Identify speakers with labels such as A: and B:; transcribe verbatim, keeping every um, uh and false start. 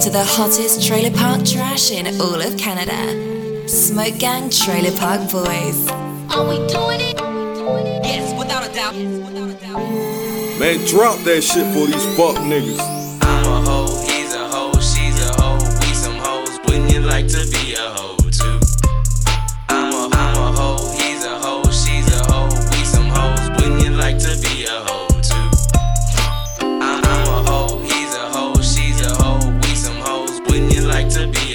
A: to the hottest trailer park trash in all of Canada. Smoke Gang Trailer Park Boys.
B: Are we doing it? Yes, without a doubt.
C: Man, drop that shit for these fuck niggas.
D: I'm a hoe, he's a hoe, she's a hoe, we some hoes. Wouldn't you like to be a hoe too? I'm a, I'm a hoe, he's a hoe, she's a hoe, we some hoes. Wouldn't you like to be a hoe too? I'm, I'm a hoe, he's a hoe, she's a hoe, we some hoes. Wouldn't you like to be